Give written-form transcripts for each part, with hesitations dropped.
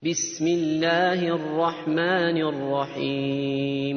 بسم الله الرحمن الرحيم.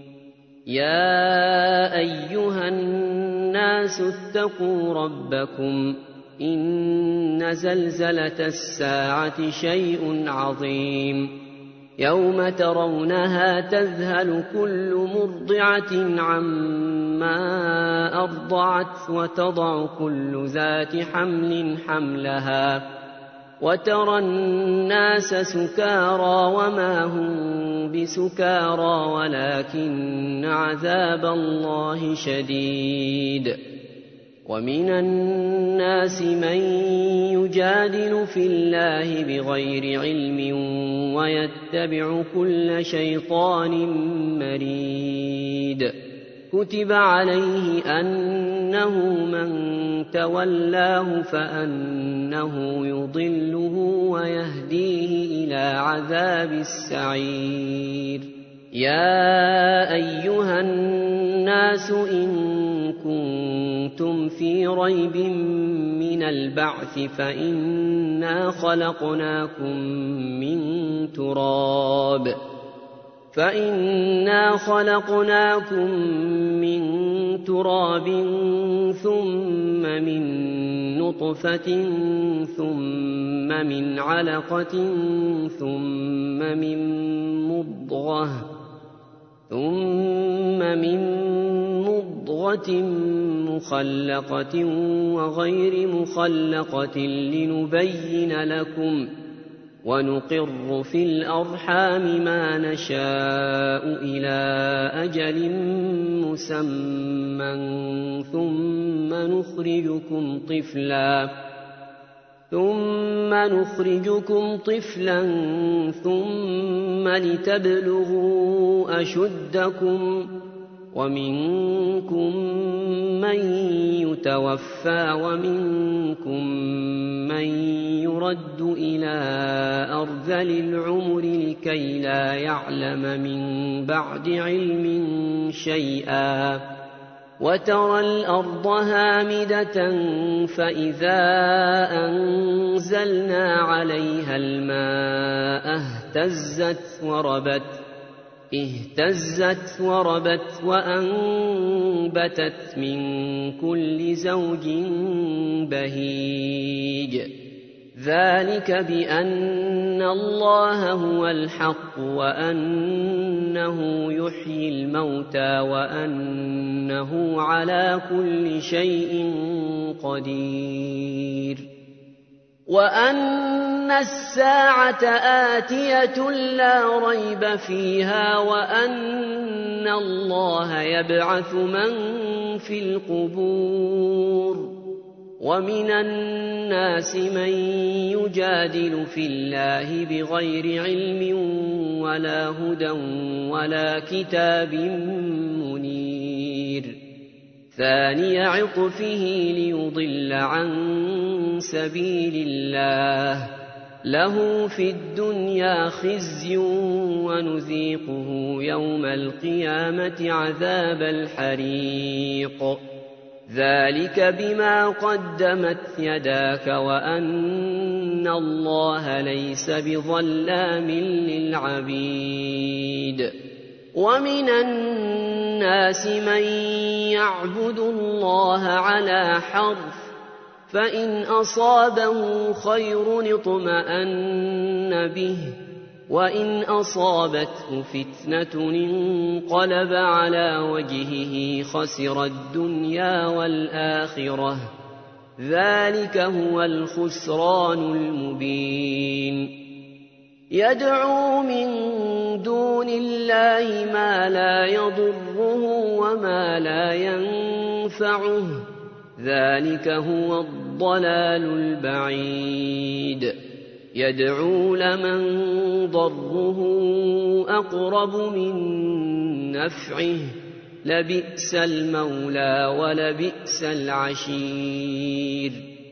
يا أيها الناس اتقوا ربكم إن زلزلة الساعة شيء عظيم يوم ترونها تذهل كل مرضعة عما أرضعت وتضع كل ذات حمل حملها وترى الناس سكارى وما هم بسكارى ولكن عذاب الله شديد. ومن الناس من يجادل في الله بغير علم ويتبع كل شيطان مريد. كتب عليه أنه من تولاه فأنه يضله ويهديه إلى عذاب السعير. يا أيها الناس إن كنتم في ريب من البعث فإنا خلقناكم من تراب ثم من نطفة ثم من علقة ثم من مضغة مخلقة وغير مخلقة لنبين لكم ونقر في الأرحام ما نشاء إلى أجل مسمى ثم نخرجكم طفلا ثم لتبلغوا أشدكم ومنكم من يتوفى ومنكم من يرد إلى أرذل العمر لكي لا يعلم من بعد علم شيئا. وترى الأرض هامدة فإذا أنزلنا عليها الماء اهتزت وربت وأنبتت من كل زوج بهيج. ذلك بأن الله هو الحق وأنه يحيي الموتى وأنه على كل شيء قدير. وأن الساعة آتية لا ريب فيها وأن الله يبعث من في القبور. ومن الناس من يجادل في الله بغير علم ولا هدى ولا كتاب منير. ثاني عطفه ليضل عن سبيل الله له في الدنيا خزي ونذيقه يوم القيامة عذاب الحريق. ذلك بما قدمت يداك وأن الله ليس بظلام للعبيد. ومن الناس من يعبد الله على حرف فإن أصابه خير اطمأن به وإن أصابته فتنة انقلب على وجهه خسر الدنيا والآخرة. ذلك هو الخسران المبين. يدعو من دون الله ما لا يضره وما لا ينفعه. ذلك هو الضلال البعيد. يدعو لمن ضره أقرب من نفعه لبئس المولى ولبئس العشير.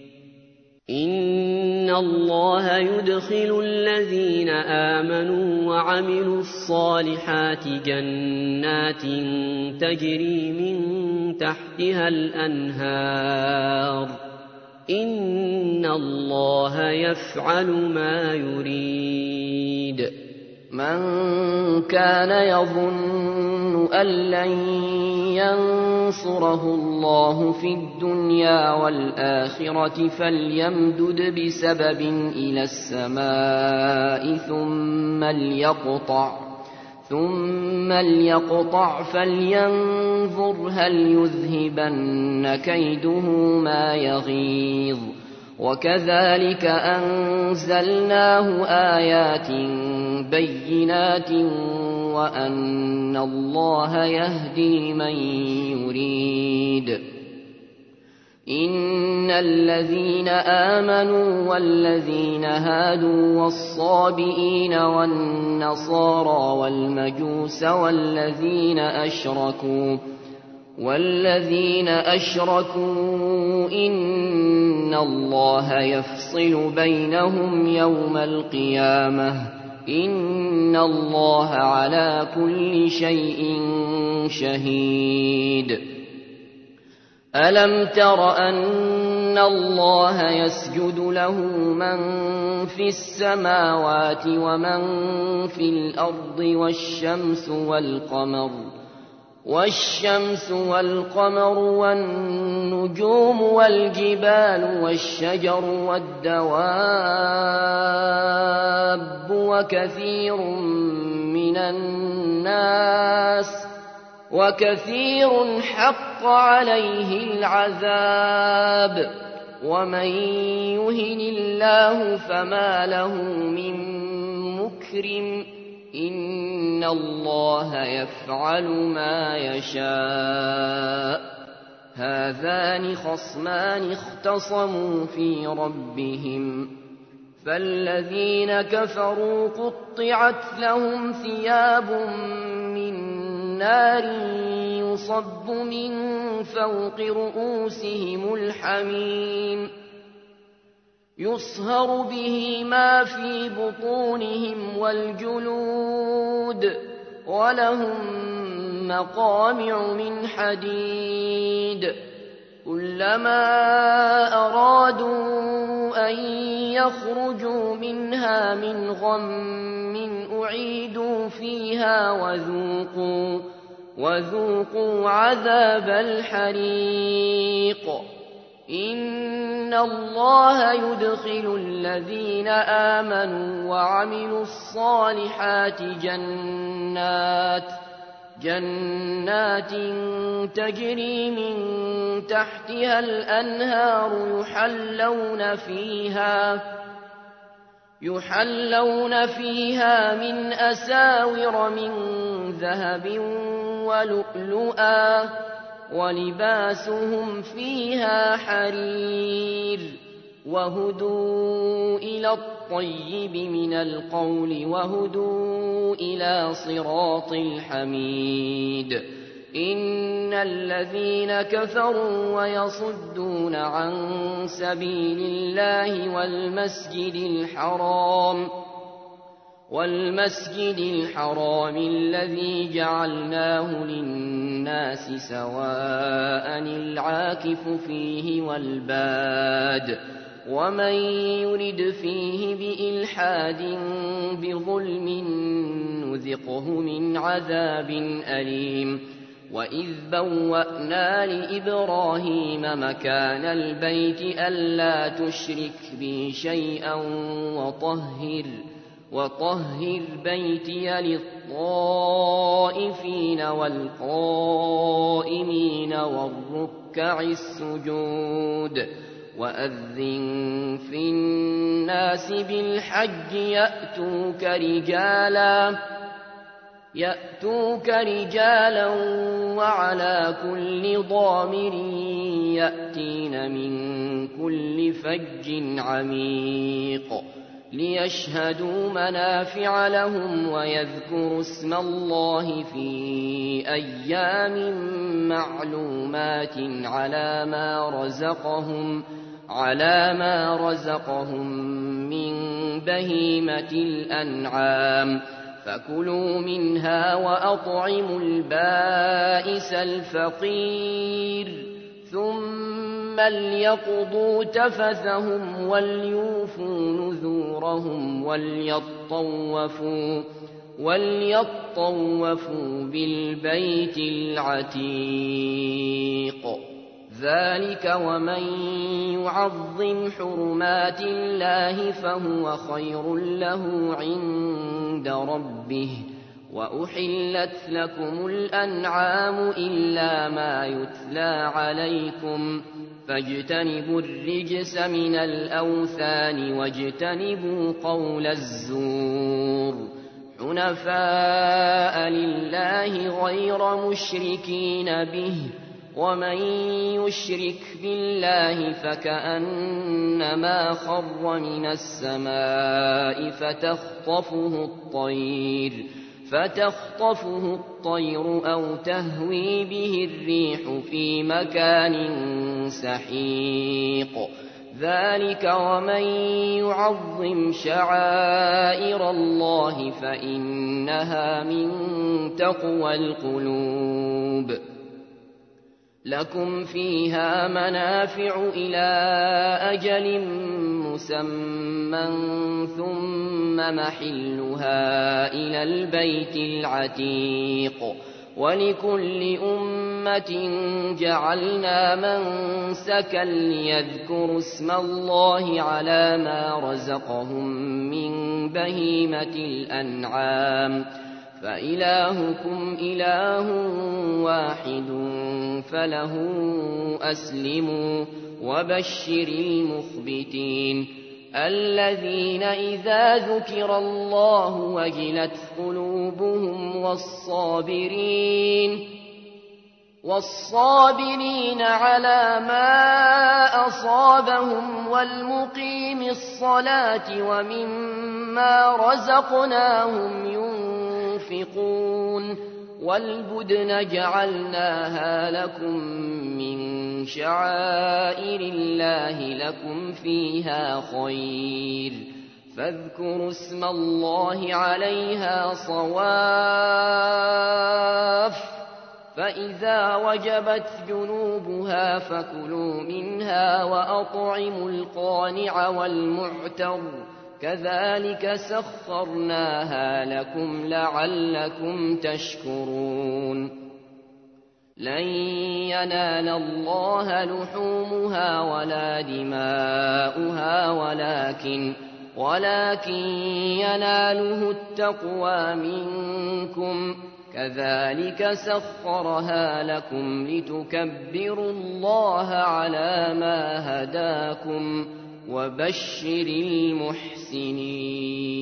إن الله يدخل الذين آمنوا وعملوا الصالحات جنات تجري من تحتها الأنهار إن الله يفعل ما يريد. من كان يظن أن لن ينصره الله في الدنيا والآخرة فليمدد بسبب إلى السماء ثم ليقطع فلينظر هل يذهبن كيده ما يغيظ. وكذلك أنزلناه آيات بينات وأن الله يهدي من يريد. إن الذين آمنوا والذين هادوا والصابئين والنصارى والمجوس والذين أشركوا إن الله يفصل بينهم يوم القيامة إن الله على كل شيء شهيد. ألم تر أن الله يسجد له من في السماوات ومن في الأرض والشمس والقمر والنجوم والجبال والشجر والدواب وكثير حق عليه العذاب ومن يهن الله فما له من مكرم إن الله يفعل ما يشاء. هذان خصمان اختصموا في ربهم فالذين كفروا قطعت لهم ثياب من نار يصب من فوق رؤوسهم الحميم يصهر به ما في بطونهم والجلود ولهم مقامع من حديد كلما أرادوا أن يخرجوا منها من غم أعيدوا فيها وذوقوا عذاب الحريق. إن الله يدخل الذين آمنوا وعملوا الصالحات جنات تجري من تحتها الأنهار يحلون فيها من أساور من ذهب ولؤلؤا ولباسهم فيها حرير وهدوا إلى الطيب من القول وهدوا إلى صراط الحميد. إن الذين كفروا ويصدون عن سبيل الله والمسجد الحرام الذي جعلناه للناس سواء العاكف فيه والباد ومن يرد فيه بإلحاد بظلم نذقه من عذاب أليم. وإذ بوأنا لإبراهيم مكان البيت ألا تشرك بي شيئا وطهر بيتي للطائفين والقائمين والركع السجود. وأذن في الناس بالحج يأتوك رجالا وعلى كل ضامر يأتين من كل فج عميق ليشهدوا منافع لهم ويذكروا اسم الله في أيام معلومات على ما رزقهم من بهيمة الأنعام فكلوا منها وأطعموا البائس الفقير ثم ثم ليقضوا تفثهم وليوفوا نذورهم وليطوفوا بالبيت العتيق. ذلك ومن يعظم حرمات الله فهو خير له عند ربه. وأحلت لكم الأنعام إلا ما يتلى عليكم فاجتنبوا الرجس من الأوثان واجتنبوا قول الزور حنفاء لله غير مشركين به ومن يشرك بالله فكأنما خر من السماء فتخطفه الطير أو تهوي به الريح في مكان سحيق. ذلك ومن يعظم شعائر الله فإنها من تقوى القلوب. لكم فيها منافع إلى أجل مسمى ثم محلها إلى البيت العتيق. ولكل أمة جعلنا منسكا ليذكروا اسم الله على ما رزقهم من بهيمة الأنعام فإلهكم إله واحد فله أسلموا. وبشر المخبتين الذين إذا ذكر الله وجلت قلوبهم والصابرين على ما أصابهم والمقيم الصلاة ومما رزقناهم ينفقون. والبدن جعلناها لكم من شعائر الله لكم فيها خير فاذكروا اسم الله عليها صواف. فإذا وجبت جنوبها فكلوا منها وأطعموا القانع والمعتر كذلك سخرناها لكم لعلكم تشكرون. لن ينال الله لحومها ولا دماؤها ولكن يناله التقوى منكم. كذلك سخرها لكم لتكبروا الله على ما هداكم وبشر المحسنين.